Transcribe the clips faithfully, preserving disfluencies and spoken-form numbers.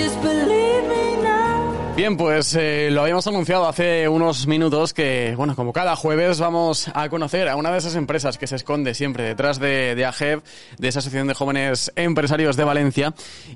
Bien, pues eh, lo habíamos anunciado hace unos minutos que, bueno, como cada jueves vamos a conocer a una de esas empresas que se esconde siempre detrás de, de A G E V, de esa Asociación de Jóvenes Empresarios de Valencia.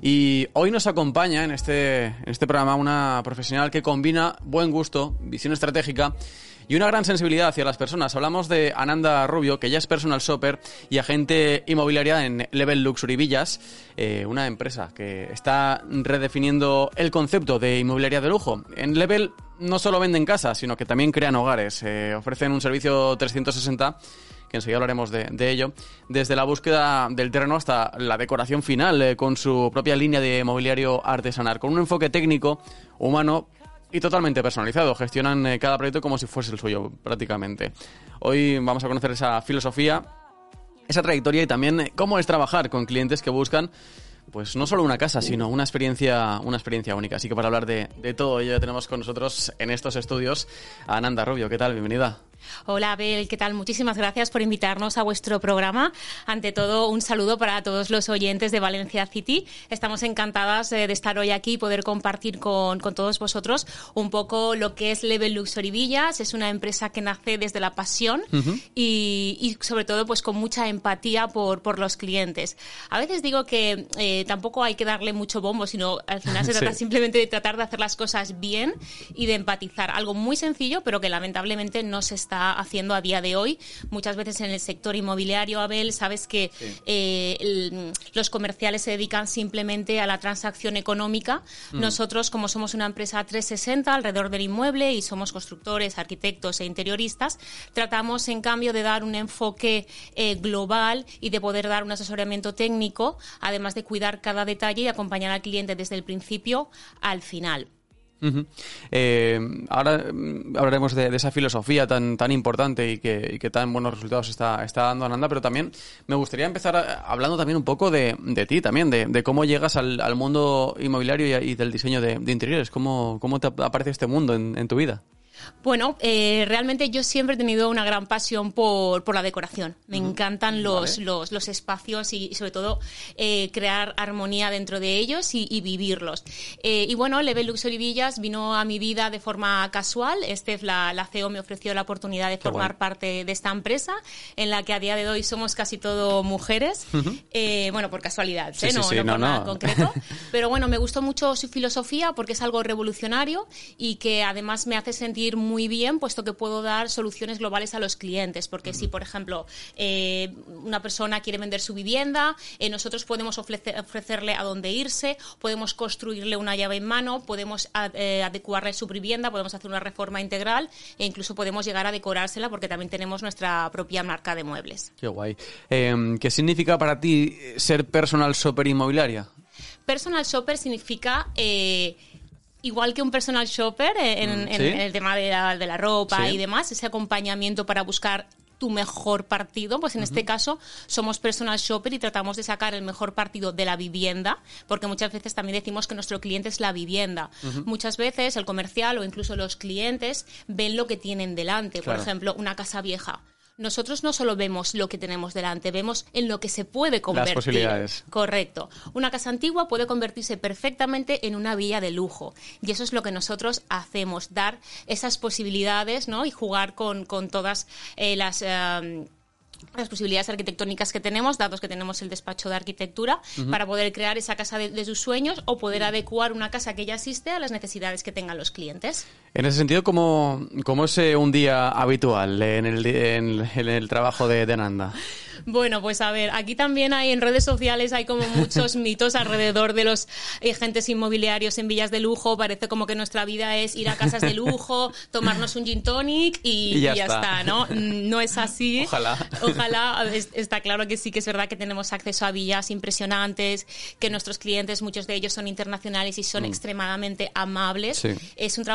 Y hoy nos acompaña en este, en este programa una profesional que combina buen gusto, visión estratégica y una gran sensibilidad hacia las personas. Hablamos de Ananda Rubio, que ya es personal shopper y agente inmobiliaria en Level Luxury Villas, eh, una empresa que está redefiniendo el concepto de inmobiliaria de lujo. En Level no solo venden casas, sino que también crean hogares. Eh, ofrecen un servicio trescientos sesenta, que enseguida hablaremos de, de ello, desde la búsqueda del terreno hasta la decoración final, eh, con su propia línea de mobiliario artesanal, con un enfoque técnico, humano y totalmente personalizado. Gestionan eh, cada proyecto como si fuese el suyo, prácticamente. Hoy vamos a conocer esa filosofía, esa trayectoria y también eh, cómo es trabajar con clientes que buscan, pues no solo una casa, sino una experiencia, una experiencia única. Así que para hablar de, de todo ello ya tenemos con nosotros en estos estudios a Ananda Rubio. ¿Qué tal? Bienvenida. Hola, Abel, ¿qué tal? Muchísimas gracias por invitarnos a vuestro programa. Ante todo, un saludo para todos los oyentes de Valencia City. Estamos encantadas de estar hoy aquí y poder compartir con, con todos vosotros un poco lo que es Level Luxury Villas. Es una empresa que nace desde la pasión uh-huh. y, y sobre todo pues con mucha empatía por, por los clientes. A veces digo que eh, tampoco hay que darle mucho bombo, sino al final se trata sí. simplemente de tratar de hacer las cosas bien y de empatizar. Algo muy sencillo, pero que lamentablemente no se está haciendo a día de hoy. Muchas veces en el sector inmobiliario, Abel, sabes que sí. eh, el, los comerciales se dedican simplemente a la transacción económica. Mm. Nosotros, como somos una empresa trescientos sesenta alrededor del inmueble y somos constructores, arquitectos e interioristas, tratamos en cambio de dar un enfoque eh, global y de poder dar un asesoramiento técnico, además de cuidar cada detalle y acompañar al cliente desde el principio al final. Uh-huh. Eh, ahora hablaremos de, de esa filosofía tan, tan importante y que, y que tan buenos resultados está, está dando Ananda, pero también me gustaría empezar a, hablando también un poco de, de ti también, de, de cómo llegas al, al mundo inmobiliario y, y del diseño de, de interiores. ¿Cómo, cómo te aparece este mundo en, en tu vida? Bueno, eh, realmente yo siempre he tenido una gran pasión por, por la decoración. Me uh-huh. encantan los, vale. los, los espacios y, y sobre todo eh, crear armonía dentro de ellos y, y vivirlos. Eh, y bueno, Level Luxury Villas vino a mi vida de forma casual. Estef, la, la C E O, me ofreció la oportunidad de Qué formar bueno. parte de esta empresa, en la que a día de hoy somos casi todo mujeres. Uh-huh. Eh, bueno, por casualidad, sí, ¿eh? no, sí, sí, no, no por no. nada concreto. Pero bueno, me gustó mucho su filosofía porque es algo revolucionario y que además me hace sentir muy bien, puesto que puedo dar soluciones globales a los clientes, porque si, por ejemplo, eh, una persona quiere vender su vivienda, eh, nosotros podemos ofrecer, ofrecerle a dónde irse, podemos construirle una llave en mano, podemos eh, adecuarle su vivienda, podemos hacer una reforma integral e incluso podemos llegar a decorársela porque también tenemos nuestra propia marca de muebles. Qué guay. Eh, ¿Qué significa para ti ser personal shopper inmobiliaria? Personal shopper significa... Eh, Igual que un personal shopper en, ¿Sí? en, en el tema de la, de la ropa ¿Sí? y demás, ese acompañamiento para buscar tu mejor partido, pues en uh-huh. este caso somos personal shopper y tratamos de sacar el mejor partido de la vivienda, porque muchas veces también decimos que nuestro cliente es la vivienda. Uh-huh. Muchas veces el comercial o incluso los clientes ven lo que tienen delante, claro. Por ejemplo, una casa vieja. Nosotros no solo vemos lo que tenemos delante, vemos en lo que se puede convertir. Las posibilidades. Correcto. Una casa antigua puede convertirse perfectamente en una villa de lujo. Y eso es lo que nosotros hacemos, dar esas posibilidades, ¿no? Y jugar con, con todas eh, las... Eh, las posibilidades arquitectónicas que tenemos, dados que tenemos el despacho de arquitectura, uh-huh. para poder crear esa casa de, de sus sueños o poder adecuar una casa que ya existe a las necesidades que tengan los clientes. En ese sentido, ¿cómo, cómo es un día habitual en el, en, en el trabajo de, de Ananda? Bueno, pues a ver, aquí también hay en redes sociales hay como muchos mitos alrededor de los agentes inmobiliarios en villas de lujo. Parece como que nuestra vida es ir a casas de lujo, tomarnos un gin tonic y, y ya, y ya está. está, ¿no? No es así. Ojalá. Ojalá. Es, está claro que sí que es verdad que tenemos acceso a villas impresionantes, que nuestros clientes, muchos de ellos son internacionales y son mm. extremadamente amables. Sí. Es un trabajo muy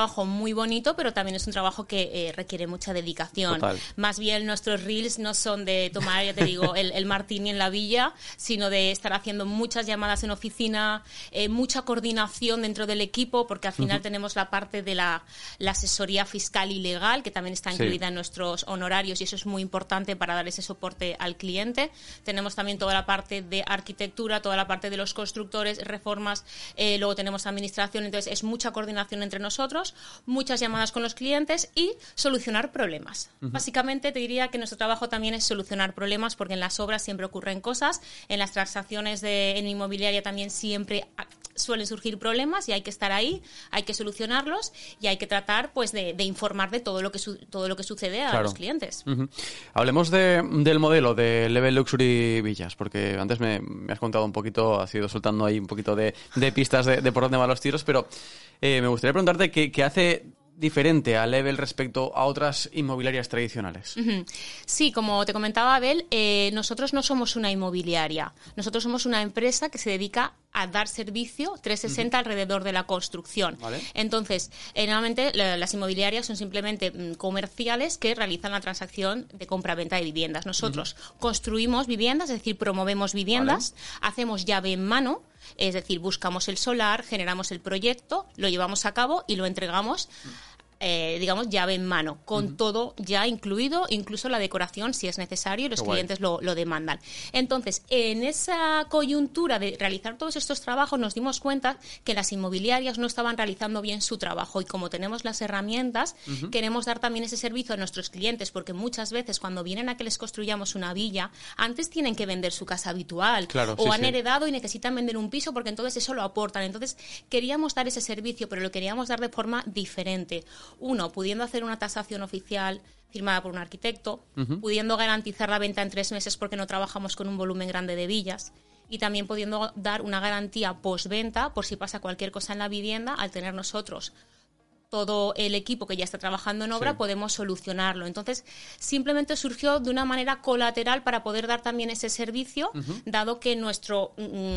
muy bonito, pero también es un trabajo que eh, requiere mucha dedicación. Total. Más bien nuestros reels no son de tomar, ya te digo, el, el martini en la villa, sino de estar haciendo muchas llamadas en oficina, eh, mucha coordinación dentro del equipo, porque al final uh-huh. tenemos la parte de la, la asesoría fiscal y legal, que también está incluida sí. en nuestros honorarios, y eso es muy importante para dar ese soporte al cliente. Tenemos también toda la parte de arquitectura, toda la parte de los constructores, reformas, eh, luego tenemos administración, entonces es mucha coordinación entre nosotros, muchas llamadas con los clientes y solucionar problemas. Uh-huh. Básicamente te diría que nuestro trabajo también es solucionar problemas, porque en las obras siempre ocurren cosas, en las transacciones de, en inmobiliaria también siempre suelen surgir problemas y hay que estar ahí, hay que solucionarlos y hay que tratar pues de, de informar de todo lo que su, todo lo que sucede a claro. los clientes. Uh-huh. Hablemos de, del modelo de Level Luxury Villas, porque antes me, me has contado un poquito, has ido soltando ahí un poquito de, de pistas de, de por dónde van los tiros, pero eh, me gustaría preguntarte qué, qué hace diferente a Level respecto a otras inmobiliarias tradicionales. Uh-huh. Sí, como te comentaba Abel, eh, nosotros no somos una inmobiliaria. Nosotros somos una empresa que se dedica a dar servicio trescientos sesenta uh-huh. alrededor de la construcción. ¿Vale? Entonces, eh, normalmente la, las inmobiliarias son simplemente mm, comerciales que realizan la transacción de compra-venta de viviendas. Nosotros uh-huh. construimos viviendas, es decir, promovemos viviendas, ¿vale? Hacemos llave en mano, es decir, buscamos el solar, generamos el proyecto, lo llevamos a cabo y lo entregamos Eh, digamos, llave en mano, con uh-huh. todo ya incluido, incluso la decoración si es necesario y los Qué clientes lo, lo demandan. Entonces, en esa coyuntura de realizar todos estos trabajos nos dimos cuenta que las inmobiliarias no estaban realizando bien su trabajo y como tenemos las herramientas, uh-huh. queremos dar también ese servicio a nuestros clientes, porque muchas veces cuando vienen a que les construyamos una villa, antes tienen que vender su casa habitual claro, o sí, han sí. heredado y necesitan vender un piso porque entonces eso lo aportan. Entonces, queríamos dar ese servicio, pero lo queríamos dar de forma diferente. Uno, pudiendo hacer una tasación oficial firmada por un arquitecto, uh-huh. pudiendo garantizar la venta en tres meses porque no trabajamos con un volumen grande de villas, y también pudiendo dar una garantía postventa por si pasa cualquier cosa en la vivienda, al tener nosotros todo el equipo que ya está trabajando en obra, sí. podemos solucionarlo. Entonces, simplemente surgió de una manera colateral para poder dar también ese servicio, uh-huh. dado que nuestro,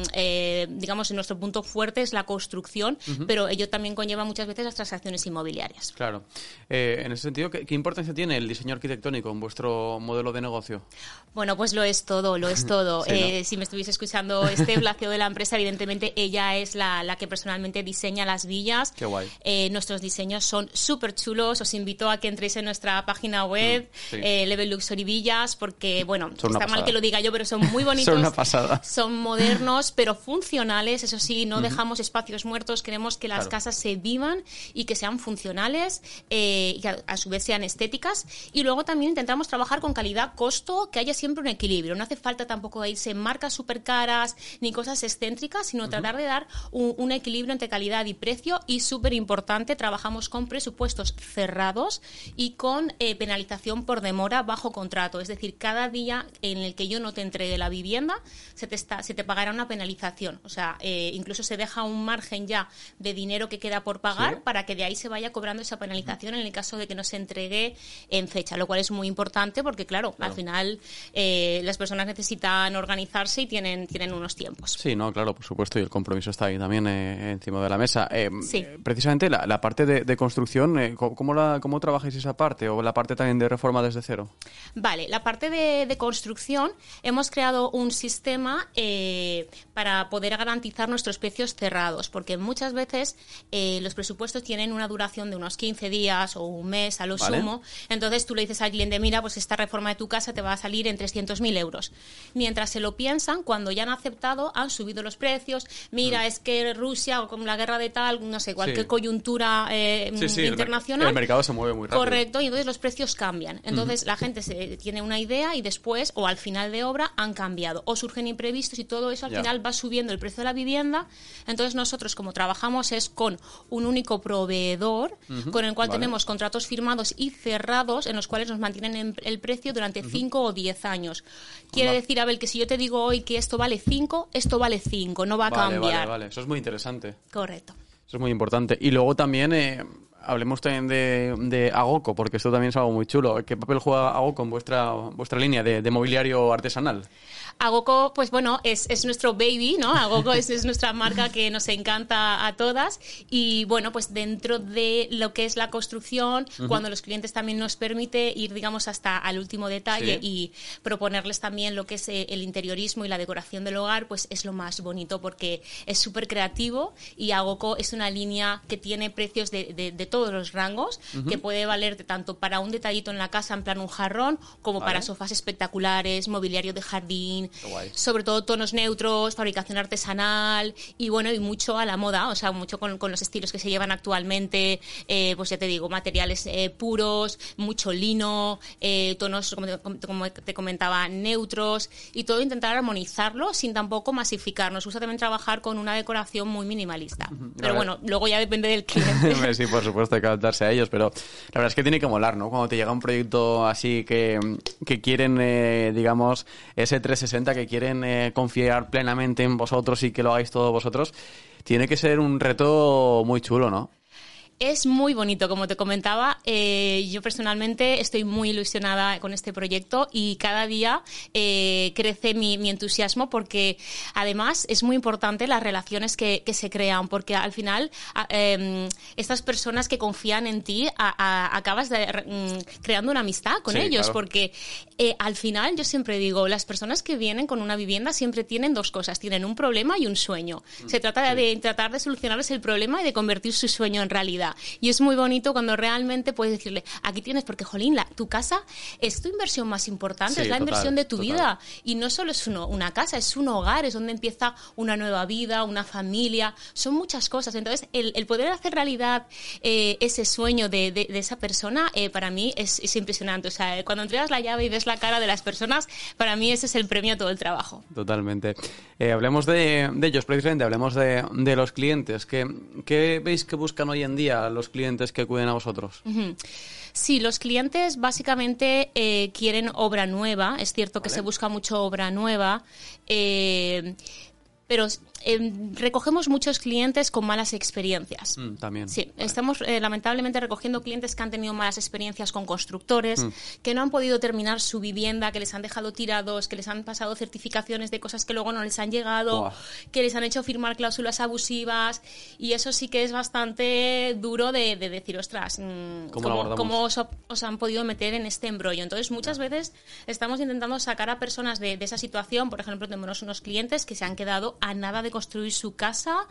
eh, digamos, nuestro punto fuerte es la construcción, uh-huh. pero ello también conlleva muchas veces las transacciones inmobiliarias. Claro. Eh, en ese sentido, ¿qué, ¿qué importancia tiene el diseño arquitectónico en vuestro modelo de negocio? Bueno, pues lo es todo, lo es todo. sí, eh, ¿no? Si me estuviese escuchando Estef, la C E O de la empresa, evidentemente ella es la, la que personalmente diseña las villas. Qué guay. Eh, nuestros diseños son súper chulos. Os invito a que entréis en nuestra página web, mm, sí. eh, Level Luxury Villas, porque, bueno, son está mal que lo diga yo, pero son muy bonitos. Son una pasada. Son modernos, pero funcionales. Eso sí, no uh-huh. dejamos espacios muertos. Queremos que las claro. casas se vivan y que sean funcionales eh, y que a, a su vez sean estéticas. Y luego también intentamos trabajar con calidad-costo, que haya siempre un equilibrio. No hace falta tampoco irse en marcas súper caras ni cosas excéntricas, sino uh-huh. tratar de dar un, un equilibrio entre calidad y precio. Y súper importante, trabajamos con presupuestos cerrados y con eh, penalización por demora bajo contrato. Es decir, cada día en el que yo no te entregue la vivienda, se te, está, se te pagará una penalización. O sea, eh, incluso se deja un margen ya de dinero que queda por pagar, ¿sí? para que de ahí se vaya cobrando esa penalización en el caso de que no se entregue en fecha, lo cual es muy importante porque, claro, claro. al final eh, las personas necesitan organizarse y tienen, tienen unos tiempos. Sí, no, claro, por supuesto, y el compromiso está ahí también eh, encima de la mesa. Eh, sí. Precisamente la, la parte de, de construcción, eh, ¿cómo, la, ¿cómo trabajáis esa parte? ¿O la parte también de reforma desde cero? Vale, la parte de, de construcción, hemos creado un sistema eh, para poder garantizar nuestros precios cerrados, porque muchas veces eh, los presupuestos tienen una duración de unos quince días o un mes a lo vale. sumo. Entonces tú le dices al cliente, mira, pues esta reforma de tu casa te va a salir en trescientos mil euros. Mientras se lo piensan, cuando ya han aceptado, han subido los precios. Mira, mm. es que Rusia o con la guerra de tal, no sé, cualquier sí. coyuntura eh, sí, sí, internacional. El mercado se mueve muy rápido. Correcto, y entonces los precios cambian. Entonces uh-huh. la gente se, tiene una idea y después, o al final de obra, han cambiado. O surgen imprevistos y todo eso al yeah. final va subiendo el precio de la vivienda. Entonces nosotros, como trabajamos es con un único proveedor, uh-huh. con el cual vale. tenemos contratos firmados y cerrados en los cuales nos mantienen en el precio durante cinco uh-huh. o diez años. Quiere vale. decir, Abel, que si yo te digo hoy que esto vale cinco, esto vale cinco, no va a vale, cambiar. Vale, vale, eso es muy interesante. Correcto. Eso es muy importante. Y luego también... Eh, hablemos también de, de Agoco, porque esto también es algo muy chulo. ¿Qué papel juega Agoco en vuestra, vuestra línea de, de mobiliario artesanal? Agoco, pues bueno, es, es nuestro baby, ¿no? Agoco es, es nuestra marca que nos encanta a todas y bueno, pues dentro de lo que es la construcción, uh-huh. cuando los clientes también nos permite ir, digamos, hasta al último detalle sí. y proponerles también lo que es el interiorismo y la decoración del hogar, pues es lo más bonito porque es súper creativo y Agoco es una línea que tiene precios de, de, de todos los rangos, uh-huh. que puede valer tanto para un detallito en la casa, en plan un jarrón, como vale. para sofás espectaculares, mobiliario de jardín, sobre todo tonos neutros, fabricación artesanal y bueno, y mucho a la moda, o sea, mucho con, con los estilos que se llevan actualmente, eh, pues ya te digo, materiales eh, puros, mucho lino, eh, tonos, como te, como te comentaba, neutros y todo intentar armonizarlo sin tampoco masificar. Nos gusta también trabajar con una decoración muy minimalista, pero bueno, luego ya depende del cliente. Sí, por supuesto, hay que adaptarse a ellos, pero la verdad es que tiene que molar, ¿no? Cuando te llega un proyecto así que, que quieren, eh, digamos, ese trescientos sesenta que quieren eh, confiar plenamente en vosotros y que lo hagáis todos vosotros, tiene que ser un reto muy chulo, ¿no? Es muy bonito, como te comentaba. Eh, yo personalmente estoy muy ilusionada con este proyecto y cada día eh, crece mi, mi entusiasmo porque además es muy importante las relaciones que, que se crean porque al final eh, estas personas que confían en ti a, a, acabas de, mm, creando una amistad con sí, ellos claro. porque eh, al final yo siempre digo, las personas que vienen con una vivienda siempre tienen dos cosas, tienen un problema y un sueño. Se trata sí. de tratar de solucionarles el problema y de convertir su sueño en realidad. Y es muy bonito cuando realmente puedes decirle, aquí tienes, porque jolín, la, tu casa es tu inversión más importante, sí, es la total, inversión de tu total. vida. Y no solo es uno, una casa, es un hogar, es donde empieza una nueva vida, una familia, son muchas cosas. Entonces, el, el poder hacer realidad eh, ese sueño de, de, de esa persona, eh, para mí es, es impresionante. O sea, cuando entregas la llave y ves la cara de las personas, para mí ese es el premio a todo el trabajo. Totalmente. Eh, hablemos de, de ellos, precisamente, hablemos de, de los clientes. ¿Qué, ¿Qué veis que buscan hoy en día los clientes que acuden a vosotros? Uh-huh. Sí, los clientes básicamente eh, quieren obra nueva. Es cierto que vale. se busca mucho obra nueva, eh, pero eh, recogemos muchos clientes con malas experiencias. Mm, también. Sí, vale. estamos eh, lamentablemente recogiendo clientes que han tenido malas experiencias con constructores, mm. que no han podido terminar su vivienda, que les han dejado tirados, que les han pasado certificaciones de cosas que luego no les han llegado, Buah. que les han hecho firmar cláusulas abusivas y eso sí que es bastante duro de, de decir, ostras, mmm, ¿cómo, ¿cómo os, os han podido meter en este embrollo? Entonces muchas yeah. veces estamos intentando sacar a personas de, de esa situación. Por ejemplo, tenemos unos clientes que se han quedado a nada de construir su casa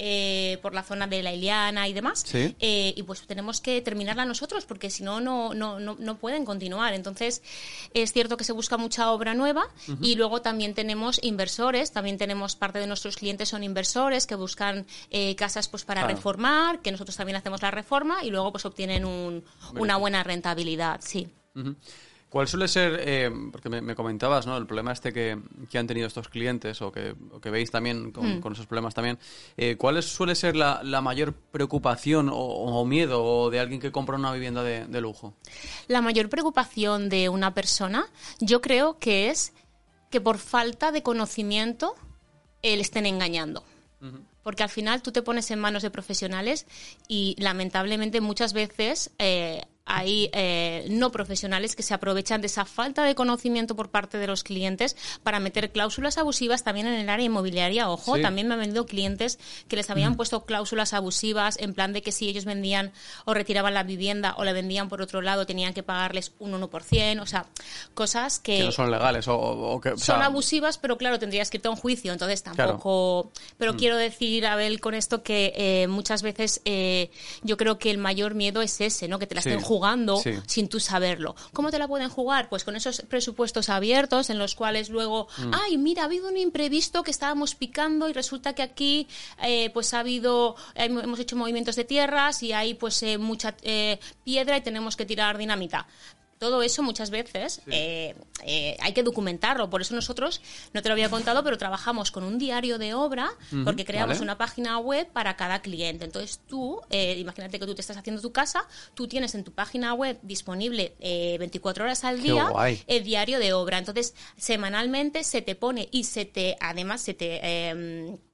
eh, por la zona de la Iliana y demás, ¿Sí? eh, y pues tenemos que terminarla nosotros porque si no, no, no, no pueden continuar. Entonces es cierto que se busca mucha obra nueva uh-huh. y luego también tenemos inversores, también tenemos parte de nuestros clientes son inversores que buscan eh, casas pues para claro. reformar, que nosotros también hacemos la reforma y luego pues obtienen un, una buena rentabilidad, sí. Uh-huh. ¿Cuál suele ser, eh, porque me, me comentabas, ¿no? El problema este que, que han tenido estos clientes o que, o que veis también con, mm. con esos problemas también, eh, ¿cuál es, suele ser la, la mayor preocupación o, o miedo de alguien que compra una vivienda de, de lujo? La mayor preocupación de una persona, yo creo que es que por falta de conocimiento eh, le estén engañando. Uh-huh. Porque al final tú te pones en manos de profesionales y lamentablemente muchas veces eh, hay eh, no profesionales que se aprovechan de esa falta de conocimiento por parte de los clientes para meter cláusulas abusivas también en el área inmobiliaria. Ojo, sí. también me han venido clientes que les habían mm. puesto cláusulas abusivas en plan de que si ellos vendían o retiraban la vivienda o la vendían por otro lado tenían que pagarles un uno por ciento. O sea, cosas que... Que no son legales o, o que... O sea, son sea... abusivas, pero claro, tendrías que ir a un juicio, entonces tampoco... Claro. Pero mm. quiero decir, Abel, con esto que eh, muchas veces eh, yo creo que el mayor miedo es ese, ¿no? Que te la sí. estén jugando jugando sí. sin tú saberlo. ¿Cómo te la pueden jugar? Pues con esos presupuestos abiertos en los cuales luego, mm. ay, mira, ha habido un imprevisto que estábamos picando y resulta que aquí eh, pues ha habido, eh, hemos hecho movimientos de tierras y hay pues eh, mucha eh, piedra y tenemos que tirar dinamita. Todo eso muchas veces sí. eh, eh, hay que documentarlo. Por eso nosotros, no te lo había contado, pero trabajamos con un diario de obra uh-huh, porque creamos vale. una página web para cada cliente. Entonces tú, eh, imagínate que tú te estás haciendo tu casa, tú tienes en tu página web disponible eh, veinticuatro horas al día el diario de obra. Entonces semanalmente se te pone y se te, además se te... Eh,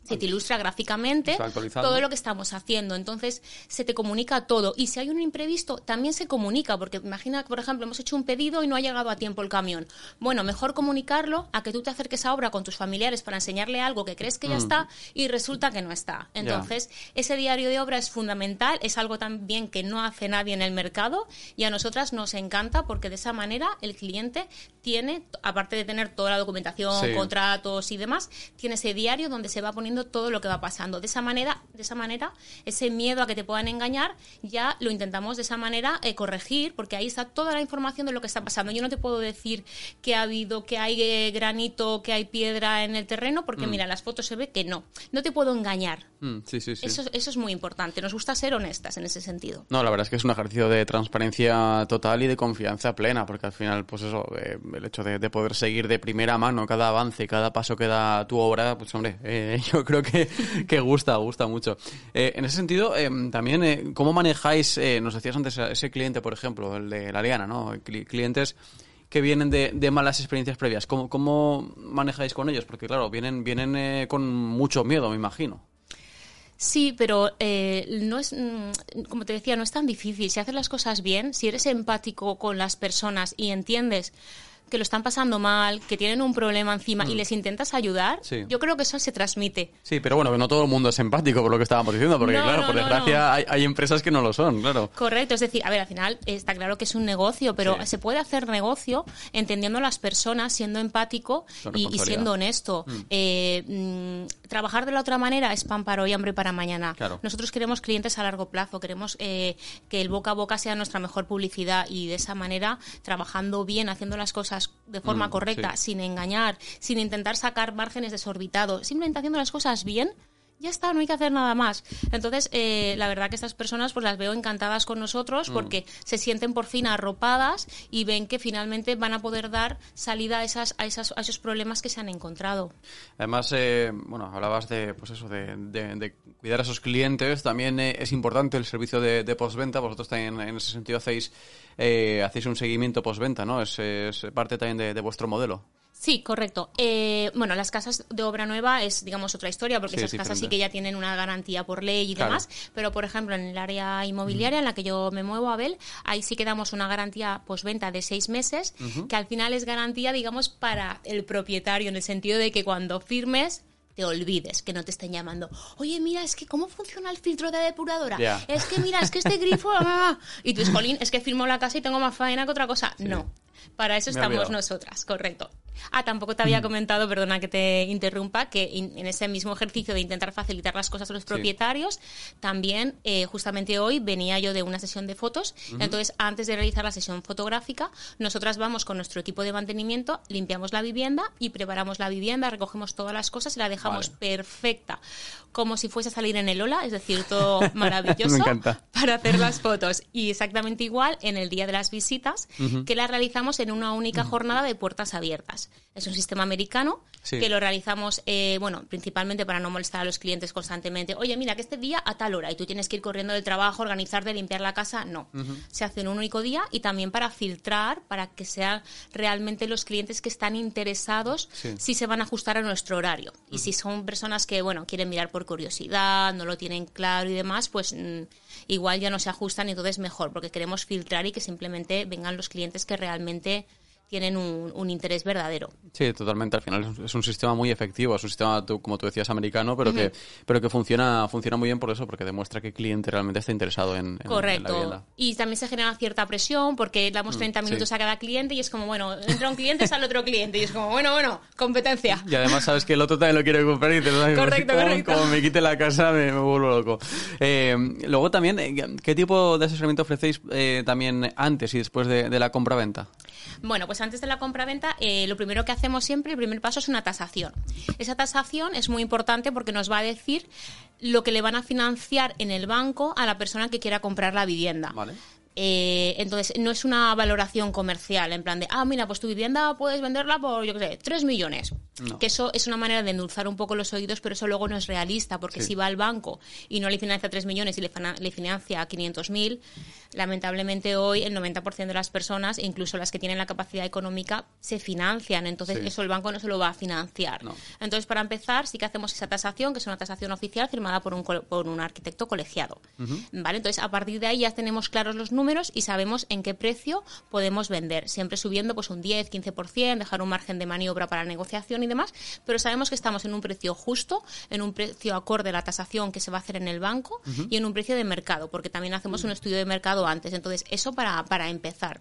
Se te ilustra gráficamente todo lo que estamos haciendo. Entonces, se te comunica todo. Y si hay un imprevisto, también se comunica. Porque imagina, por ejemplo, hemos hecho un pedido y no ha llegado a tiempo el camión. Bueno, mejor comunicarlo a que tú te acerques a obra con tus familiares para enseñarle algo que crees que ya mm. está y resulta que no está. Entonces, yeah. ese diario de obra es fundamental. Es algo también que no hace nadie en el mercado y a nosotras nos encanta porque de esa manera el cliente tiene, aparte de tener toda la documentación, sí. contratos y demás, tiene ese diario donde se va poniendo todo lo que va pasando. De esa manera, de esa manera, ese miedo a que te puedan engañar, ya lo intentamos de esa manera eh, corregir, porque ahí está toda la información de lo que está pasando. Yo no te puedo decir que ha habido, que hay eh, granito, que hay piedra en el terreno, porque mm. mira, en las fotos se ve que no. No te puedo engañar. Mm, sí, sí, sí. Eso, eso es muy importante. Nos gusta ser honestas en ese sentido. No, la verdad es que es un ejercicio de transparencia total y de confianza plena, porque al final, pues eso, eh, el hecho de, de poder seguir de primera mano cada avance, cada paso que da tu obra, pues hombre, eh, yo creo que, que gusta, gusta mucho. Eh, en ese sentido, eh, también, eh, ¿cómo manejáis, eh, nos decías antes, ese cliente, por ejemplo, el de la Liana, ¿no? Cl- clientes que vienen de, de malas experiencias previas. ¿Cómo, cómo manejáis con ellos? Porque, claro, vienen, vienen eh, con mucho miedo, me imagino. Sí, pero eh, no es, como te decía, no es tan difícil. Si haces las cosas bien, si eres empático con las personas y entiendes que lo están pasando mal, que tienen un problema encima mm. y les intentas ayudar, sí. yo creo que eso se transmite. Sí, pero bueno, no todo el mundo es empático por lo que estábamos diciendo, porque no, claro, no, por desgracia no, no. Hay, hay empresas que no lo son, claro. Correcto, es decir, a ver, al final está claro que es un negocio, pero sí. se puede hacer negocio entendiendo a las personas, siendo empático y, y siendo honesto. Mm. Eh, mm, trabajar de la otra manera es pan para hoy, hambre para mañana. Claro. Nosotros queremos clientes a largo plazo, queremos eh, que el boca a boca sea nuestra mejor publicidad y de esa manera, trabajando bien, haciendo las cosas de forma mm, correcta, sí. sin engañar, sin intentar sacar márgenes desorbitados, simplemente haciendo las cosas bien, ya está, no hay que hacer nada más. Entonces, eh, la verdad que estas personas pues las veo encantadas con nosotros mm. porque se sienten por fin arropadas y ven que finalmente van a poder dar salida a, esas, a, esas, a esos problemas que se han encontrado. Además, eh, bueno, hablabas de, pues eso, de, de, de cuidar a esos clientes. También eh, es importante el servicio de, de postventa. Vosotros también en ese sentido hacéis, eh, hacéis un seguimiento postventa, ¿no? Es, es parte también de, de vuestro modelo. Sí, correcto. Eh, bueno, las casas de obra nueva es, digamos, otra historia, porque sí, esas casas sí que ya tienen una garantía por ley y claro. demás, pero, por ejemplo, en el área inmobiliaria uh-huh. en la que yo me muevo, Abel, ahí sí que damos una garantía postventa de seis meses, uh-huh. que al final es garantía, digamos, para el propietario, en el sentido de que cuando firmes te olvides, que no te estén llamando. Oye, mira, es que ¿cómo funciona el filtro de depuradora? Yeah. Es que, mira, es que este grifo... Ah, y tú, Jolín, es que firmo la casa y tengo más faena que otra cosa. Sí. No, para eso estamos nosotras, correcto. Ah, tampoco te había comentado, perdona que te interrumpa, que in, en ese mismo ejercicio de intentar facilitar las cosas a los propietarios, sí. también eh, justamente hoy venía yo de una sesión de fotos, uh-huh. entonces antes de realizar la sesión fotográfica, nosotras vamos con nuestro equipo de mantenimiento, limpiamos la vivienda y preparamos la vivienda, recogemos todas las cosas y la dejamos vale. perfecta, como si fuese a salir en el Ola, es decir, todo maravilloso. Me encanta. Para hacer las fotos. Y exactamente igual en el día de las visitas, uh-huh. que las realizamos en una única jornada de puertas abiertas. Es un sistema americano sí. que lo realizamos, eh, bueno, principalmente para no molestar a los clientes constantemente. Oye, mira, que este día a tal hora y tú tienes que ir corriendo del trabajo, organizarte, limpiar la casa. No. Uh-huh. Se hace en un único día y también para filtrar, para que sean realmente los clientes que están interesados sí. si se van a ajustar a nuestro horario. Uh-huh. Y si son personas que, bueno, quieren mirar por curiosidad, no lo tienen claro y demás, pues mmm, igual ya no se ajustan y entonces mejor, porque queremos filtrar y que simplemente vengan los clientes que realmente tienen un, un interés verdadero. Sí, totalmente. Al final es un sistema muy efectivo, es un sistema, como tú decías, americano, pero uh-huh. que pero que funciona funciona muy bien por eso, porque demuestra que el cliente realmente está interesado en, en, Correcto. en la vivienda. Y también se genera cierta presión, porque damos treinta minutos sí. a cada cliente y es como, bueno, entra un cliente, sale otro cliente, y es como, bueno, bueno, competencia. Y además sabes que el otro también lo quiere comprar y te lo correcto, como, correcto. como me quite la casa me, me vuelvo loco. Eh, luego también, ¿qué tipo de asesoramiento ofrecéis eh, también antes y después de, de la compra-venta? Bueno, pues antes de la compra-venta, eh, lo primero que hacemos siempre, el primer paso es una tasación. Esa tasación es muy importante porque nos va a decir lo que le van a financiar en el banco a la persona que quiera comprar la vivienda. Vale. Eh, entonces, no es una valoración comercial, en plan de, ah, mira, pues tu vivienda puedes venderla por, yo qué sé, tres millones. No. Que eso es una manera de endulzar un poco los oídos, pero eso luego no es realista, porque sí. si va al banco y no le financia tres millones y le, le financia quinientos mil, lamentablemente hoy el noventa por ciento de las personas, incluso las que tienen la capacidad económica, se financian. Entonces, sí. eso el banco no se lo va a financiar. No. Entonces, para empezar, sí que hacemos esa tasación, que es una tasación oficial firmada por un, por un arquitecto colegiado. Uh-huh. ¿Vale? Entonces, a partir de ahí ya tenemos claros los números números y sabemos en qué precio podemos vender, siempre subiendo pues un diez, quince por ciento, dejar un margen de maniobra para negociación y demás, pero sabemos que estamos en un precio justo, en un precio acorde a la tasación que se va a hacer en el banco uh-huh. y en un precio de mercado, porque también hacemos uh-huh. un estudio de mercado antes. Entonces, eso para, para empezar.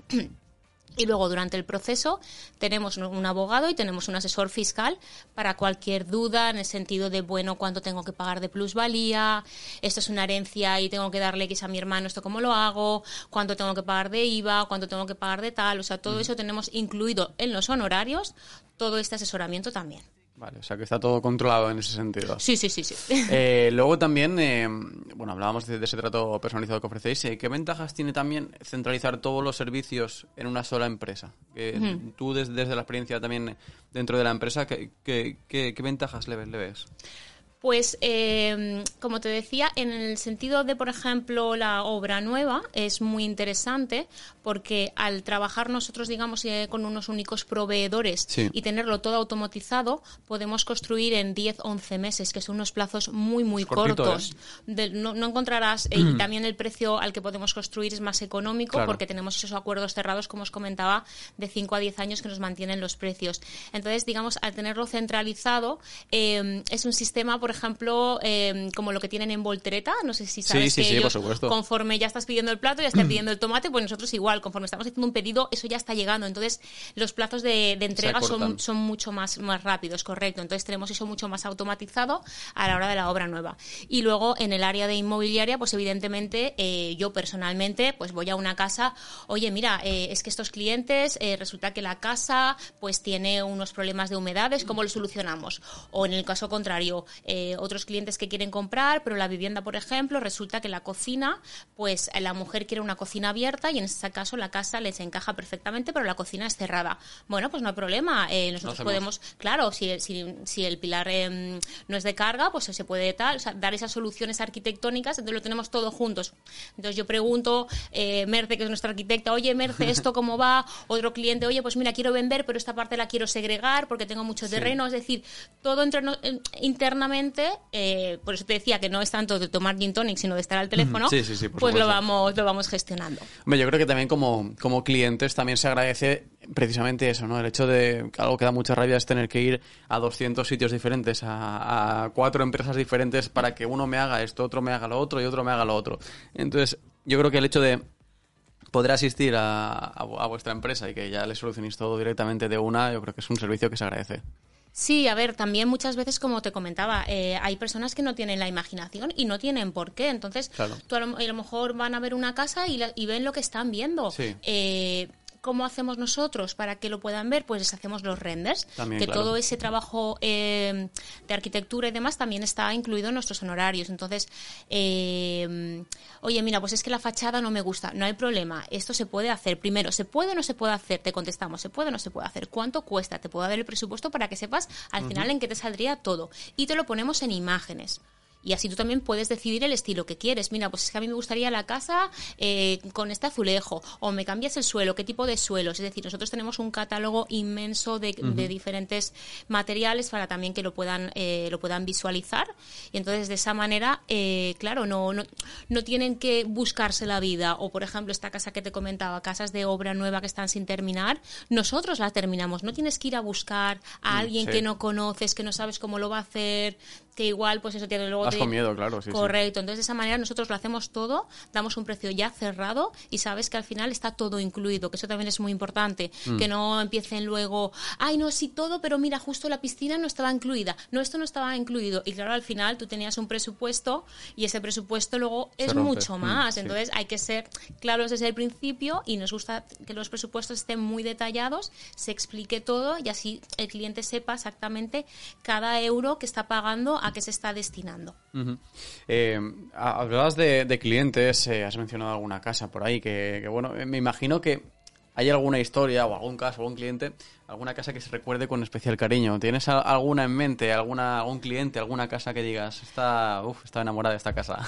Y luego, durante el proceso, tenemos un abogado y tenemos un asesor fiscal para cualquier duda en el sentido de, bueno, cuánto tengo que pagar de plusvalía, esto es una herencia y tengo que darle X a mi hermano, esto cómo lo hago, cuánto tengo que pagar de I V A, cuánto tengo que pagar de tal. O sea, todo eso tenemos incluido en los honorarios, todo este asesoramiento también. Vale, o sea que está todo controlado en ese sentido. Sí, sí, sí. sí. Eh, luego también, eh, bueno, hablábamos de, de ese trato personalizado que ofrecéis. Eh, ¿Qué ventajas tiene también centralizar todos los servicios en una sola empresa? Eh, uh-huh. Tú, desde, desde la experiencia también dentro de la empresa, ¿qué, qué, qué, qué ventajas le, le ves? Pues, eh, como te decía, en el sentido de, por ejemplo, la obra nueva, es muy interesante porque al trabajar nosotros, digamos, eh, con unos únicos proveedores sí. y tenerlo todo automatizado, podemos construir en diez, once meses, que son unos plazos muy, muy Cortito, cortos. ¿eh? De, no, no encontrarás, eh, y también el precio al que podemos construir es más económico claro. porque tenemos esos acuerdos cerrados, como os comentaba, de cinco a diez años que nos mantienen los precios. Entonces, digamos, al tenerlo centralizado, eh, es un sistema, por ejemplo, eh, como lo que tienen en Voltereta, no sé si sabes sí, sí, que sí, ellos, por supuesto. Conforme ya estás pidiendo el plato, ya estás pidiendo el tomate, pues nosotros igual, conforme estamos haciendo un pedido, eso ya está llegando. Entonces, los plazos de, de entrega son, son mucho más, más rápidos, correcto. Entonces, tenemos eso mucho más automatizado a la hora de la obra nueva. Y luego, en el área de inmobiliaria, pues evidentemente, eh, yo personalmente, pues voy a una casa, oye, mira, eh, es que estos clientes, eh, resulta que la casa, pues tiene unos problemas de humedades, ¿cómo lo solucionamos? O en el caso contrario, eh, otros clientes que quieren comprar, pero la vivienda, por ejemplo, resulta que la cocina, pues la mujer quiere una cocina abierta y en ese caso la casa les encaja perfectamente, pero la cocina es cerrada. Bueno, pues no hay problema. Eh, nosotros no podemos, claro, si, si, si el pilar eh, no es de carga, pues se puede tal, o sea, dar esas soluciones arquitectónicas, entonces lo tenemos todo juntos. Entonces yo pregunto, eh, Merce, que es nuestra arquitecta, oye, Merce, ¿esto cómo va? Otro cliente, oye, pues mira, quiero vender, pero esta parte la quiero segregar porque tengo mucho sí. terreno. Es decir, todo entre, internamente, eh, por eso te decía que no es tanto de tomar gin tonic, sino de estar al teléfono, sí, sí, sí, pues lo vamos, lo vamos gestionando. Hombre, yo creo que también como, como clientes también se agradece precisamente eso, ¿no? El hecho de que algo que da mucha rabia es tener que ir a doscientos sitios diferentes, a, a cuatro empresas diferentes para que uno me haga esto, otro me haga lo otro y otro me haga lo otro. Entonces, yo creo que el hecho de poder asistir a, a, a vuestra empresa y que ya le solucionéis todo directamente de una, yo creo que es un servicio que se agradece. Sí, a ver, también muchas veces, como te comentaba, eh, hay personas que no tienen la imaginación y no tienen por qué. Entonces, claro. tú a lo, a lo mejor van a ver una casa y, la, y ven lo que están viendo. Sí. Eh, ¿Cómo hacemos nosotros para que lo puedan ver? Pues les hacemos los renders, también, que claro. todo ese trabajo eh, de arquitectura y demás también está incluido en nuestros honorarios. Entonces, eh, oye, mira, pues es que la fachada no me gusta. No hay problema, esto se puede hacer. Primero, ¿se puede o no se puede hacer? Te contestamos, ¿se puede o no se puede hacer? ¿Cuánto cuesta? Te puedo dar el presupuesto para que sepas al uh-huh. final en qué te saldría todo. Y te lo ponemos en imágenes. Y así tú también puedes decidir el estilo que quieres. Mira, pues es que a mí me gustaría la casa eh, con este azulejo, o me cambias el suelo, qué tipo de suelos. Es decir, nosotros tenemos un catálogo inmenso de, uh-huh. de diferentes materiales para también que lo puedan eh, lo puedan visualizar. Y entonces, de esa manera, eh, claro, no, no, no tienen que buscarse la vida. O, por ejemplo, esta casa que te comentaba, casas de obra nueva que están sin terminar, nosotros las terminamos. No tienes que ir a buscar a alguien sí. que no conoces, que no sabes cómo lo va a hacer, que igual, pues eso tiene luego... Vas con miedo, claro, sí. Correcto, sí. Entonces de esa manera nosotros lo hacemos todo, damos un precio ya cerrado y sabes que al final está todo incluido, que eso también es muy importante, mm. que no empiecen luego, ay no, sí todo, pero mira, justo la piscina no estaba incluida, no, esto no estaba incluido, y claro, al final tú tenías un presupuesto y ese presupuesto luego es mucho más, mm, entonces sí. hay que ser claros desde el principio y nos gusta que los presupuestos estén muy detallados, se explique todo y así el cliente sepa exactamente cada euro que está pagando a qué se está destinando. Uh-huh. Eh, hablabas de, de clientes, eh, has mencionado alguna casa por ahí, que, que bueno, me imagino que hay alguna historia o algún caso, algún cliente, alguna casa que se recuerde con especial cariño. ¿Tienes a, alguna en mente, alguna, algún cliente, alguna casa que digas, está, uf, está enamorada de esta casa?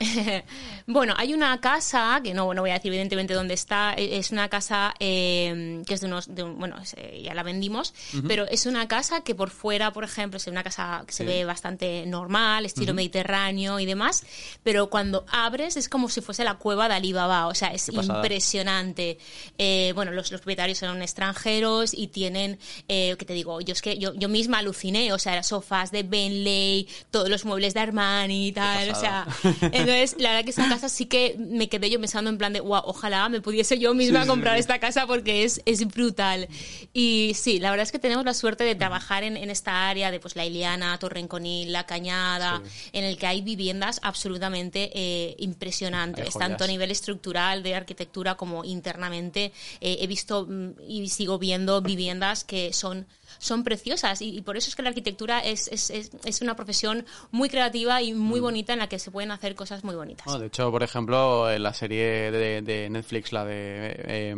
Bueno, hay una casa, que no, no voy a decir evidentemente dónde está, es una casa eh, que es de unos, de un, bueno, ya la vendimos, uh-huh. pero es una casa que por fuera, por ejemplo, es una casa que se sí. ve bastante normal, estilo uh-huh. mediterráneo y demás, pero cuando abres es como si fuese la cueva de Alibaba, o sea, es impresionante. Eh, bueno, los, los propietarios son extranjeros y tienen, eh, ¿qué te digo? Yo es que yo, yo misma aluciné, o sea, sofás de Bentley, todos los muebles de Armani y tal, o sea, entonces la verdad que esa casa sí que me quedé yo pensando en plan de, wow, ojalá me pudiese yo misma sí, comprar sí, sí. esta casa porque es, es brutal. Y sí, la verdad es que tenemos la suerte de trabajar en, en esta área de pues la Iliana, Torrenconil, La Cañada, sí. en el que hay viviendas absolutamente eh, impresionantes, tanto a nivel estructural, de arquitectura, como internamente. Eh, he visto mm, y sigo viendo viviendas que son son preciosas y, y por eso es que la arquitectura es, es, es, es una profesión muy creativa y muy mm. bonita en la que se pueden hacer cosas muy bonitas. Oh, de hecho, por ejemplo, en la serie de, de Netflix, la de... Eh,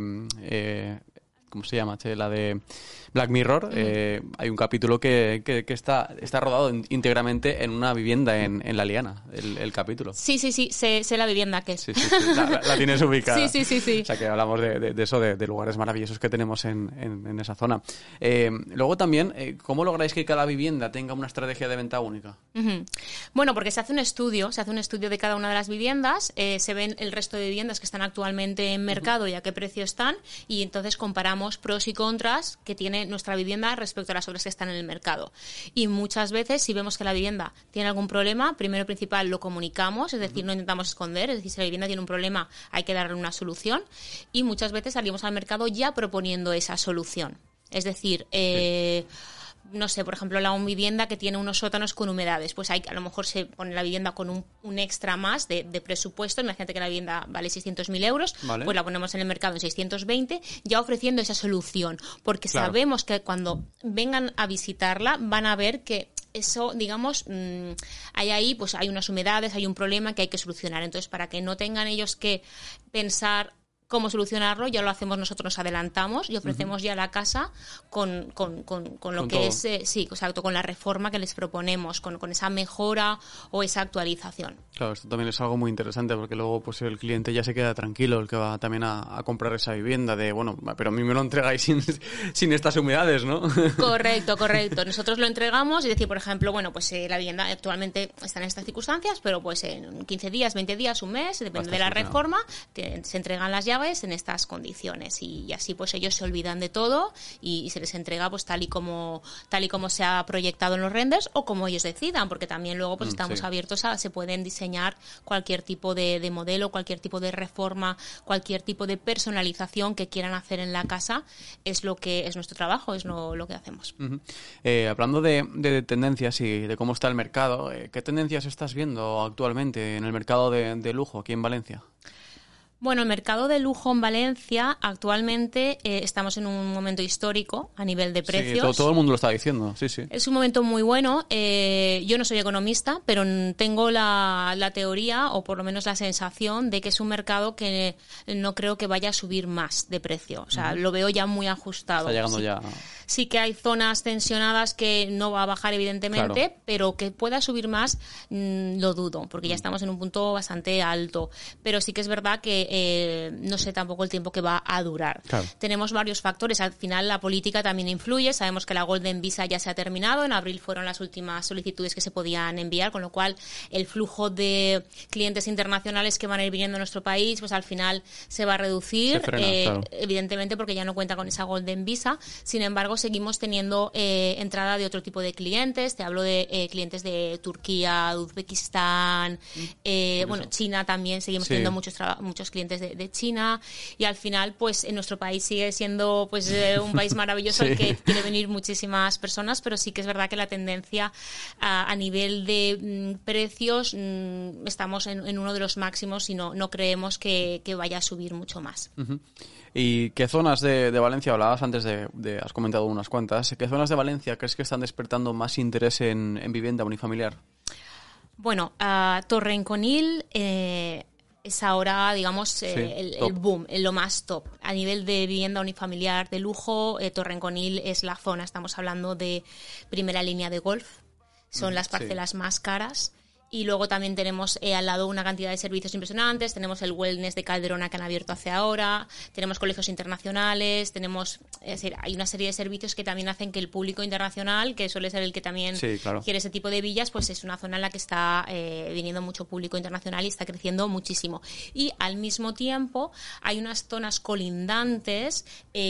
eh, ¿cómo se llama? La de Black Mirror, uh-huh. eh, hay un capítulo que, que, que está, está rodado íntegramente en una vivienda en, en La Liana, el, el capítulo. Sí, sí, sí, sé, sé la vivienda que es. Sí, sí, sí, la, la tienes ubicada. Sí, sí, sí, sí. O sea, que hablamos de, de, de eso, de, de lugares maravillosos que tenemos en, en, en esa zona. Eh, luego también, eh, ¿cómo lográis que cada vivienda tenga una estrategia de venta única? Uh-huh. Bueno, porque se hace un estudio, se hace un estudio de cada una de las viviendas, eh, se ven el resto de viviendas que están actualmente en mercado uh-huh. y a qué precio están, y entonces comparamos pros y contras que tiene nuestra vivienda respecto a las otras que están en el mercado. Y muchas veces, si vemos que la vivienda tiene algún problema, primero y principal lo comunicamos, es decir, no intentamos esconder, es decir, si la vivienda tiene un problema hay que darle una solución, y muchas veces salimos al mercado ya proponiendo esa solución. Es decir, eh, sí. no sé, por ejemplo, la vivienda que tiene unos sótanos con humedades, pues hay, a lo mejor se pone la vivienda con un, un extra más de, de presupuesto. Imagínate que la vivienda vale seiscientos mil euros, vale. pues la ponemos en el mercado en seiscientos veinte, ya ofreciendo esa solución, porque claro. sabemos que cuando vengan a visitarla van a ver que eso, digamos, mmm, hay ahí, pues hay unas humedades, hay un problema que hay que solucionar. Entonces, para que no tengan ellos que pensar cómo solucionarlo, ya lo hacemos nosotros, nos adelantamos y ofrecemos uh-huh. ya la casa con, con, con, con lo con que todo. es, eh, sí, exacto, con la reforma que les proponemos, con, con esa mejora o esa actualización. Claro, esto también es algo muy interesante porque luego pues el cliente ya se queda tranquilo, el que va también a, a comprar esa vivienda de, bueno, pero a mí me lo entregáis sin, sin estas humedades, ¿no? Correcto, correcto. Nosotros lo entregamos y decir, por ejemplo, bueno, pues eh, la vivienda actualmente está en estas circunstancias, pero pues en quince días, veinte días, un mes, depende Bastante de la reforma, te, se entregan las llaves en estas condiciones y así pues ellos se olvidan de todo y, y se les entrega pues tal y como tal y como se ha proyectado en los renders o como ellos decidan, porque también luego pues mm, estamos sí. abiertos a, se pueden diseñar cualquier tipo de, de modelo, cualquier tipo de reforma, cualquier tipo de personalización que quieran hacer en la casa, es lo que es nuestro trabajo, es lo, lo que hacemos. Uh-huh. Eh, hablando de, de tendencias y de cómo está el mercado, eh, ¿qué tendencias estás viendo actualmente en el mercado de, de lujo aquí en Valencia? Bueno, el mercado de lujo en Valencia actualmente eh, estamos en un momento histórico a nivel de precios. Sí, todo, todo el mundo lo está diciendo, sí, sí. Es un momento muy bueno. Eh, yo no soy economista, pero tengo la, la teoría, o por lo menos la sensación, de que es un mercado que no creo que vaya a subir más de precio. O sea, uh-huh. lo veo ya muy ajustado. Está llegando sí, ya. Sí que hay zonas tensionadas que no va a bajar, evidentemente, claro. pero que pueda subir más, mmm, lo dudo, porque ya estamos en un punto bastante alto. Pero sí que es verdad que Eh, no sé tampoco el tiempo que va a durar. Claro. Tenemos varios factores. Al final la política también influye. Sabemos que la Golden Visa ya se ha terminado. En abril fueron las últimas solicitudes que se podían enviar, con lo cual el flujo de clientes internacionales que van a ir viniendo a nuestro país, pues al final se va a reducir, se frena, eh, claro. evidentemente porque ya no cuenta con esa Golden Visa. Sin embargo, seguimos teniendo eh, entrada de otro tipo de clientes. Te hablo de eh, clientes de Turquía, de Uzbekistán, eh, bueno, China también. Seguimos sí. teniendo muchos, tra- muchos clientes clientes de, de China, y al final, pues en nuestro país sigue siendo pues eh, un país maravilloso sí. al que quiere venir muchísimas personas, pero sí que es verdad que la tendencia a, a nivel de mm, precios mm, estamos en, en uno de los máximos y no, no creemos que, que vaya a subir mucho más. Uh-huh. ¿Y qué zonas de, de Valencia, hablabas antes de, de, has comentado unas cuantas, qué zonas de Valencia crees que están despertando más interés en, en vivienda unifamiliar? Bueno, uh, Torrenconil eh, es ahora, digamos, eh, sí, el, el boom, lo más top. A nivel de vivienda unifamiliar de lujo, eh, Torrenconil es la zona, estamos hablando de primera línea de golf, son mm, las parcelas sí. más caras. Y luego también tenemos eh, al lado una cantidad de servicios impresionantes. Tenemos el wellness de Calderona que han abierto hace ahora. Tenemos colegios internacionales. Tenemos, es decir, hay una serie de servicios que también hacen que el público internacional, que suele ser el que también sí, claro. quiere ese tipo de villas, pues es una zona en la que está eh, viniendo mucho público internacional y está creciendo muchísimo. Y al mismo tiempo hay unas zonas colindantes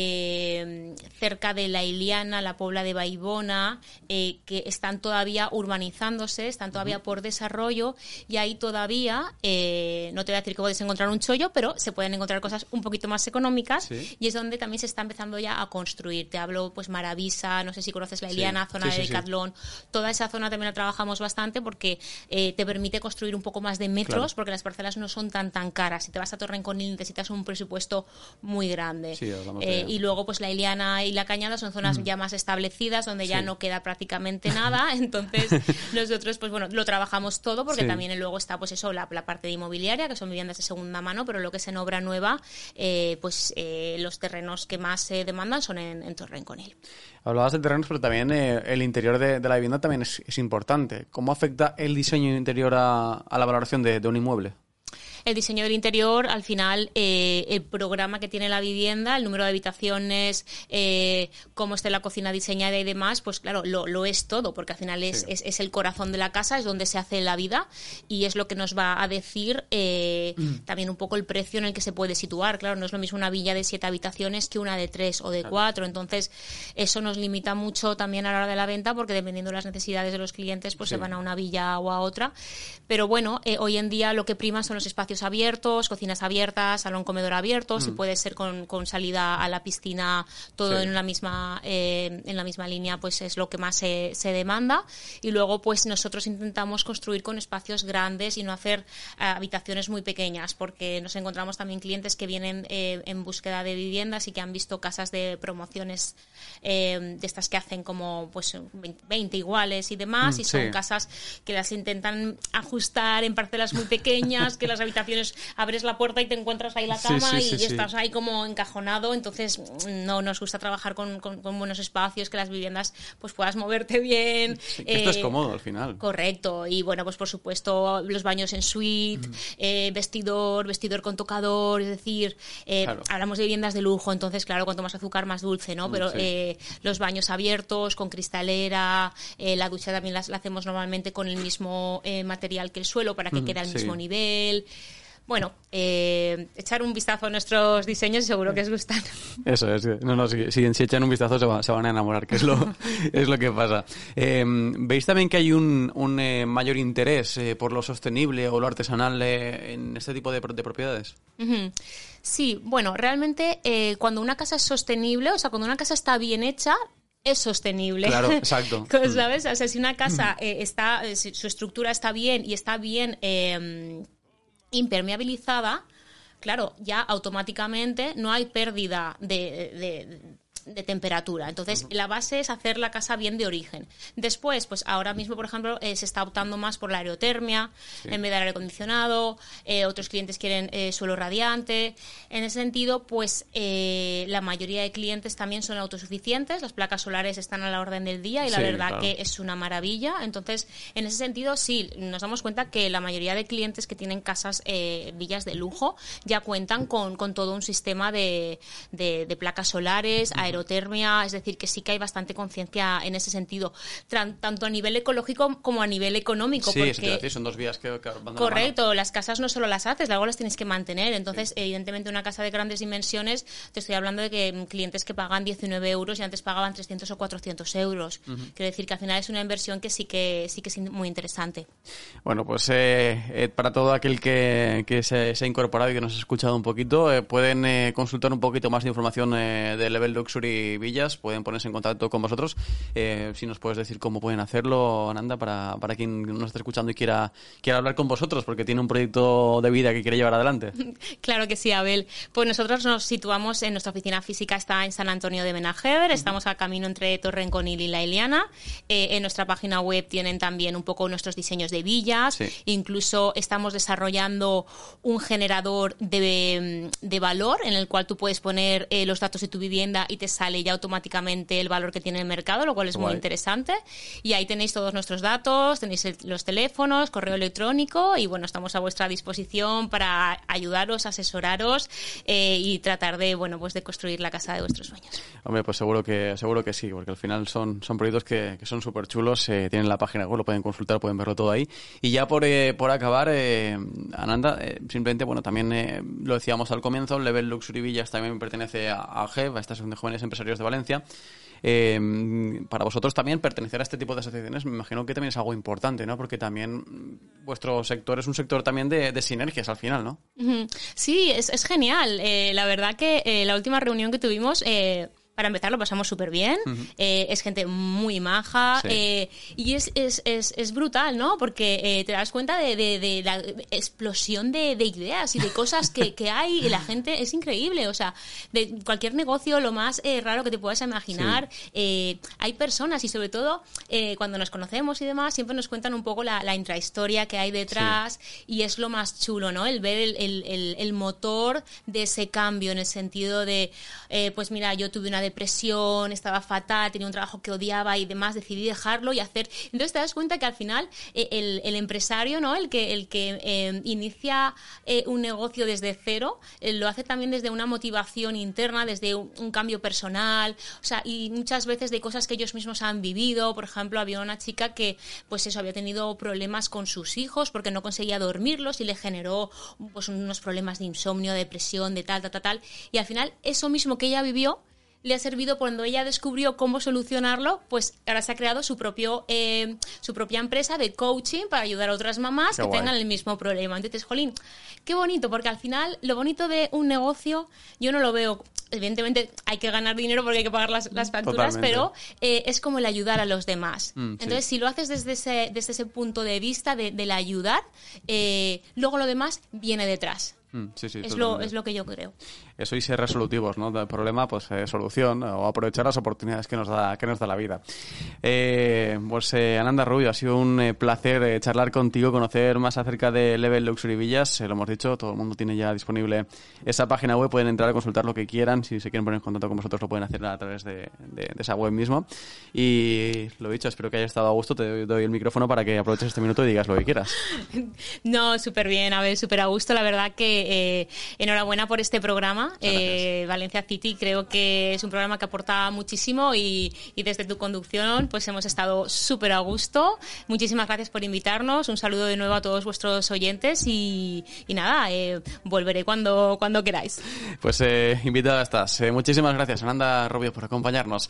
eh, cerca de La Iliana, la Pobla de Baibona, eh, que están todavía urbanizándose, están todavía uh-huh. por desarrollo. Rollo, y ahí todavía, eh, no te voy a decir que puedes encontrar un chollo, pero se pueden encontrar cosas un poquito más económicas sí. y es donde también se está empezando ya a construir. Te hablo, pues, Maravisa, no sé si conoces La Iliana, sí. zona sí, de sí, Decathlon. Sí. Toda esa zona también la trabajamos bastante porque eh, te permite construir un poco más de metros, claro. porque las parcelas no son tan tan caras. Si te vas a Torrenconil necesitas un presupuesto muy grande. Sí, eh, y luego, pues, La Iliana y La Cañada son zonas mm. ya más establecidas, donde ya sí. no queda prácticamente nada. Entonces, nosotros, pues, bueno, lo trabajamos todo, porque sí. también luego está pues eso la, la parte de inmobiliaria, que son viviendas de segunda mano, pero lo que es en obra nueva, eh, pues eh, los terrenos que más se eh, demandan son en, en Torrenconil. Hablabas de terrenos, pero también eh, el interior de, de la vivienda también es, es importante. ¿Cómo afecta el diseño interior a, a la valoración de, de un inmueble? El diseño del interior, al final, eh, el programa que tiene la vivienda, el número de habitaciones, eh, cómo esté la cocina diseñada y demás, pues claro, lo, lo es todo, porque al final es, sí. es, es el corazón de la casa, es donde se hace la vida y es lo que nos va a decir eh, mm. también un poco el precio en el que se puede situar. Claro, no es lo mismo una villa de siete habitaciones que una de tres o de claro. cuatro, entonces eso nos limita mucho también a la hora de la venta, porque dependiendo de las necesidades de los clientes, pues sí. se van a una villa o a otra. Pero bueno, eh, hoy en día lo que prima son los espacios abiertos, cocinas abiertas, salón comedor abierto, mm. si puede ser con, con salida a la piscina, todo sí. en la misma eh, en la misma línea, pues es lo que más se, se demanda. Y luego pues nosotros intentamos construir con espacios grandes y no hacer eh, habitaciones muy pequeñas, porque nos encontramos también clientes que vienen eh, en búsqueda de viviendas y que han visto casas de promociones eh, de estas que hacen como pues veinte iguales y demás, mm, y son sí. casas que las intentan ajustar en parcelas muy pequeñas, que las habitaciones abres la puerta y te encuentras ahí la cama sí, sí, sí, y sí. estás ahí como encajonado. Entonces no nos gusta trabajar con, con, con buenos espacios, que las viviendas pues puedas moverte bien. Sí, que eh, esto es cómodo al final. Correcto. Y bueno, pues por supuesto los baños en suite, mm. eh, vestidor, vestidor con tocador, es decir, eh, claro. hablamos de viviendas de lujo, entonces claro, cuanto más azúcar más dulce, ¿no? Pero sí. eh, los baños abiertos, con cristalera, eh, la ducha también la, la hacemos normalmente con el mismo eh, material que el suelo para que mm, quede al sí. mismo nivel. Bueno, eh, echar un vistazo a nuestros diseños y seguro que os gustan. Eso es. No, no, si, si, si echan un vistazo se, va, se van a enamorar, que es lo, es lo que pasa. Eh, ¿Veis también que hay un, un eh, mayor interés eh, por lo sostenible o lo artesanal eh, en este tipo de, de propiedades? Uh-huh. Sí, bueno, realmente eh, cuando una casa es sostenible, o sea, cuando una casa está bien hecha, es sostenible. Claro, exacto. ¿Sabes? O sea, si una casa eh, está, eh, si su estructura está bien y está bien Eh, impermeabilizada, claro, ya automáticamente no hay pérdida de, de, de temperatura. Entonces, uh-huh. la base es hacer la casa bien de origen. Después, pues ahora mismo, por ejemplo, eh, se está optando más por la aerotermia sí. en vez del aire acondicionado. Eh, otros clientes quieren eh, suelo radiante. En ese sentido, pues eh, la mayoría de clientes también son autosuficientes. Las placas solares están a la orden del día y la sí, verdad claro. que es una maravilla. Entonces, en ese sentido, sí, nos damos cuenta que la mayoría de clientes que tienen casas, eh, villas de lujo, ya cuentan con, con todo un sistema de, de, de placas solares, aerotermia, es decir, que sí que hay bastante conciencia en ese sentido, Tran- tanto a nivel ecológico como a nivel económico. Sí, porque, es decir, son dos vías que, que van de la correcto, mano. las casas no solo las haces, luego las tienes que mantener. Entonces, sí. evidentemente, una casa de grandes dimensiones, te estoy hablando de que clientes que pagan diecinueve euros y antes pagaban trescientos o cuatrocientos euros. Uh-huh. Quiero decir que al final es una inversión que sí que sí que es muy interesante. Bueno, pues eh, eh, para todo aquel que, que se, se ha incorporado y que nos ha escuchado un poquito, eh, pueden eh, consultar un poquito más de información eh, de Level Luxury Villas, pueden ponerse en contacto con vosotros. Eh, si nos puedes decir cómo pueden hacerlo, Ananda, para, para quien nos esté escuchando y quiera, quiera hablar con vosotros, porque tiene un proyecto de vida que quiere llevar adelante. Claro que sí, Abel. Pues nosotros nos situamos en nuestra oficina física, está en San Antonio de Benajever, estamos a camino entre Torrenconil y La Eliana. Eh, en nuestra página web tienen también un poco nuestros diseños de villas, sí. Incluso estamos desarrollando un generador de, de valor en el cual tú puedes poner eh, los datos de tu vivienda y te sale ya automáticamente el valor que tiene el mercado, lo cual es Guay. Muy interesante. Y ahí tenéis todos nuestros datos, tenéis el, los teléfonos, correo electrónico y bueno, estamos a vuestra disposición para ayudaros, asesoraros eh, y tratar de, bueno, pues de construir la casa de vuestros sueños. Hombre, pues seguro que seguro que sí, porque al final son, son proyectos que, que son súper chulos, eh, tienen la página web, lo pueden consultar, pueden verlo todo ahí. Y ya por, eh, por acabar, eh, Ananda, eh, simplemente, bueno, también eh, lo decíamos al comienzo, Level Luxury Villas también pertenece a, a G E V, a esta Asociación de Jóvenes Empresarios de Valencia. Eh, para vosotros también pertenecer a este tipo de asociaciones me imagino que también es algo importante, ¿no? Porque también vuestro sector es un sector también de, de sinergias al final, ¿no? Sí, es, es genial. Eh, la verdad que eh, la última reunión que tuvimos... Eh, Para empezar, lo pasamos súper bien. Uh-huh. Eh, es gente muy maja. Sí. Eh, y es, es, es, es brutal, ¿no? Porque eh, te das cuenta de, de, de la explosión de, de ideas y de cosas que, que hay. Y la gente es increíble. O sea, de cualquier negocio, lo más eh, raro que te puedas imaginar, sí. eh, hay personas. Y sobre todo, eh, cuando nos conocemos y demás, siempre nos cuentan un poco la, la intrahistoria que hay detrás. Sí. Y es lo más chulo, ¿no? El ver el, el, el, el motor de ese cambio en el sentido de, eh, pues mira, yo tuve una depresión, estaba fatal, tenía un trabajo que odiaba y demás, decidí dejarlo y hacer... Entonces te das cuenta que al final eh, el, el empresario, ¿no? El que, el que eh, inicia eh, un negocio desde cero, eh, lo hace también desde una motivación interna, desde un, un cambio personal, o sea, y muchas veces de cosas que ellos mismos han vivido. Por ejemplo, había una chica que, pues eso, había tenido problemas con sus hijos porque no conseguía dormirlos y le generó pues unos problemas de insomnio, de depresión, de tal, tal, tal, tal, y al final eso mismo que ella vivió le ha servido cuando ella descubrió cómo solucionarlo, pues ahora se ha creado su propio eh, su propia empresa de coaching para ayudar a otras mamás qué que guay. Tengan el mismo problema. Entonces, jolín, qué bonito, porque al final lo bonito de un negocio, yo no lo veo, evidentemente hay que ganar dinero porque hay que pagar las, las facturas, Totalmente. Pero eh, es como el ayudar a los demás. Mm, Entonces, sí. si lo haces desde ese, desde ese punto de vista de, de la ayudar, eh, luego lo demás viene detrás. Mm, sí, sí, es, lo, es lo que yo creo. Eso y ser resolutivos, ¿no? Del problema, pues eh, solución, o aprovechar las oportunidades que nos da que nos da la vida. Eh, pues eh, Ananda Rubio, ha sido un eh, placer eh, charlar contigo, conocer más acerca de Level Luxury Villas. Eh, lo hemos dicho, todo el mundo tiene ya disponible esa página web, pueden entrar a consultar lo que quieran. Si se quieren poner en contacto con vosotros, lo pueden hacer a través de, de, de esa web mismo. Y lo dicho, espero que hayas estado a gusto. Te doy, doy el micrófono para que aproveches este minuto y digas lo que quieras. No, súper bien, a ver, súper a gusto. La verdad que eh, enhorabuena por este programa. Eh, Valencia City creo que es un programa que aporta muchísimo y, y desde tu conducción pues hemos estado súper a gusto. Muchísimas gracias por invitarnos, un saludo de nuevo a todos vuestros oyentes y, y nada, eh, volveré cuando, cuando queráis. Pues eh, invitada estás. Eh, muchísimas gracias, Ananda Rubio, por acompañarnos.